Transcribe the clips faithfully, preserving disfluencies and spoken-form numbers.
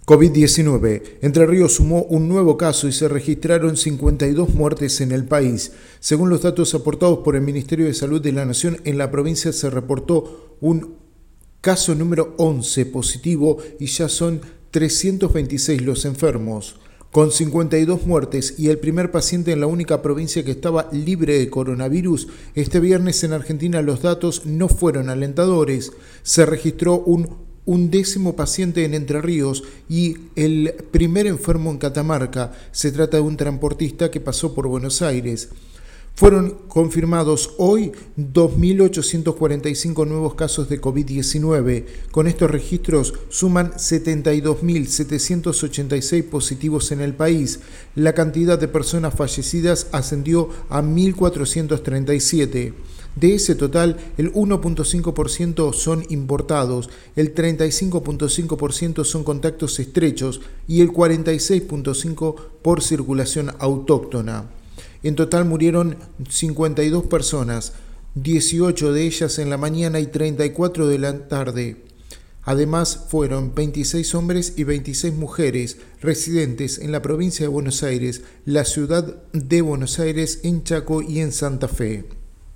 COVID diecinueve. Entre Ríos sumó un nuevo caso y se registraron cincuenta y dos muertes en el país. Según los datos aportados por el Ministerio de Salud de la Nación, en la provincia se reportó un caso número once positivo y ya son trescientos veintiséis los enfermos. Con cincuenta y dos muertes y el primer paciente en la única provincia que estaba libre de coronavirus, este viernes en Argentina los datos no fueron alentadores. Se registró un undécimo paciente en Entre Ríos y el primer enfermo en Catamarca. Se trata de un transportista que pasó por Buenos Aires. Fueron confirmados hoy dos mil ochocientos cuarenta y cinco nuevos casos de COVID diecinueve. Con estos registros suman setenta y dos mil setecientos ochenta y seis positivos en el país. La cantidad de personas fallecidas ascendió a mil cuatrocientos treinta y siete. De ese total, el uno punto cinco por ciento son importados, el treinta y cinco punto cinco por ciento son contactos estrechos y el cuarenta y seis punto cinco por ciento por circulación autóctona. En total murieron cincuenta y dos personas, dieciocho de ellas en la mañana y treinta y cuatro de la tarde. Además, fueron veintiséis hombres y veintiséis mujeres residentes en la provincia de Buenos Aires, la ciudad de Buenos Aires, en Chaco y en Santa Fe.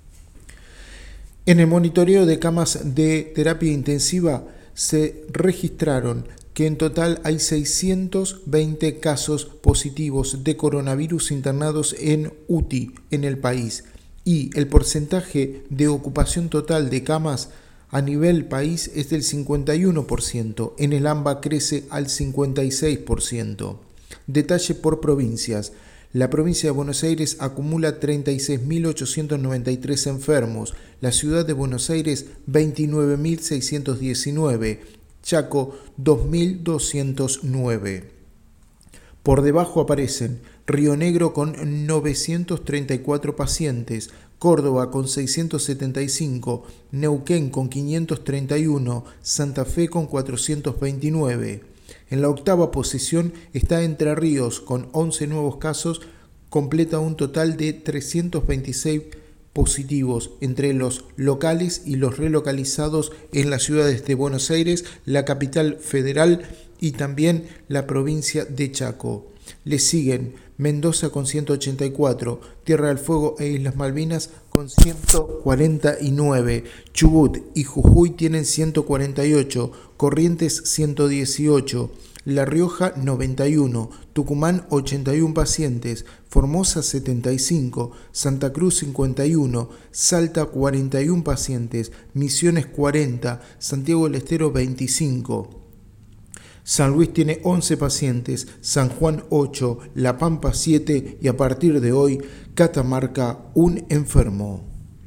En el monitoreo de camas de terapia intensiva se registraron que en total hay seiscientos veinte casos positivos de coronavirus internados en U T I en el país y el porcentaje de ocupación total de camas a nivel país es del cincuenta y uno por ciento, en el AMBA crece al cincuenta y seis por ciento. Detalle por provincias. La provincia de Buenos Aires acumula treinta y seis mil ochocientos noventa y tres enfermos, la ciudad de Buenos Aires veintinueve mil seiscientos diecinueve, Chaco dos mil doscientos nueve. Por debajo aparecen Río Negro con novecientos treinta y cuatro pacientes, Córdoba con seiscientos setenta y cinco, Neuquén con quinientos treinta y uno, Santa Fe con cuatrocientos veintinueve. En la octava posición está Entre Ríos con once nuevos casos, completa un total de trescientos veintiséis positivos entre los locales y los relocalizados en las ciudades de Buenos Aires, la capital federal y también la provincia de Chaco. Le siguen Mendoza con ciento ochenta y cuatro, Tierra del Fuego e Islas Malvinas con ciento cuarenta y nueve, Chubut y Jujuy tienen ciento cuarenta y ocho, Corrientes ciento dieciocho, La Rioja noventa y uno, Tucumán ochenta y uno pacientes, Formosa setenta y cinco, Santa Cruz cincuenta y uno, Salta cuarenta y uno pacientes, Misiones cuarenta, Santiago del Estero veinticinco. San Luis tiene once pacientes, San Juan ocho, La Pampa siete y a partir de hoy Catamarca un enfermo.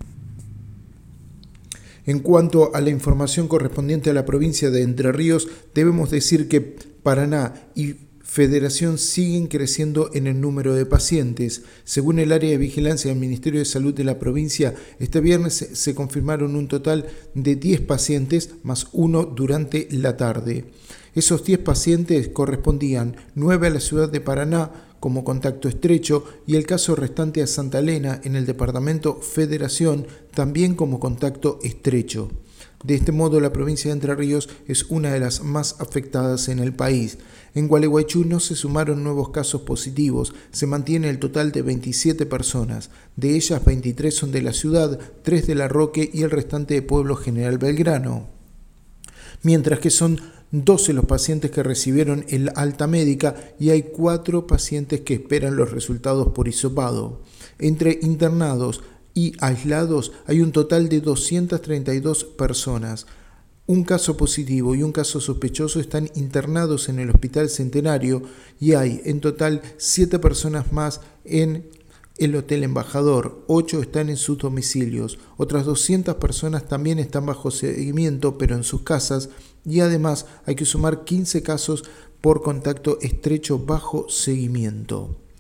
En cuanto a la información correspondiente a la provincia de Entre Ríos, debemos decir que Paraná y Federación siguen creciendo en el número de pacientes. Según el área de vigilancia del Ministerio de Salud de la provincia, este viernes se confirmaron un total de diez pacientes más uno durante la tarde. Esos diez pacientes correspondían nueve a la ciudad de Paraná como contacto estrecho y el caso restante a Santa Elena en el departamento Federación también como contacto estrecho. De este modo, la provincia de Entre Ríos es una de las más afectadas en el país. En Gualeguaychú no se sumaron nuevos casos positivos, se mantiene el total de veintisiete personas. De ellas, veintitrés son de la ciudad, tres de La Roque y el restante de Pueblo General Belgrano. Mientras que son doce los pacientes que recibieron el alta médica y hay cuatro pacientes que esperan los resultados por hisopado. Entre internados y aislados hay un total de doscientas treinta y dos personas. Un caso positivo y un caso sospechoso están internados en el Hospital Centenario y hay en total siete personas más en el Hotel Embajador, ocho están en sus domicilios, otras doscientas personas también están bajo seguimiento pero en sus casas y además hay que sumar quince casos por contacto estrecho bajo seguimiento.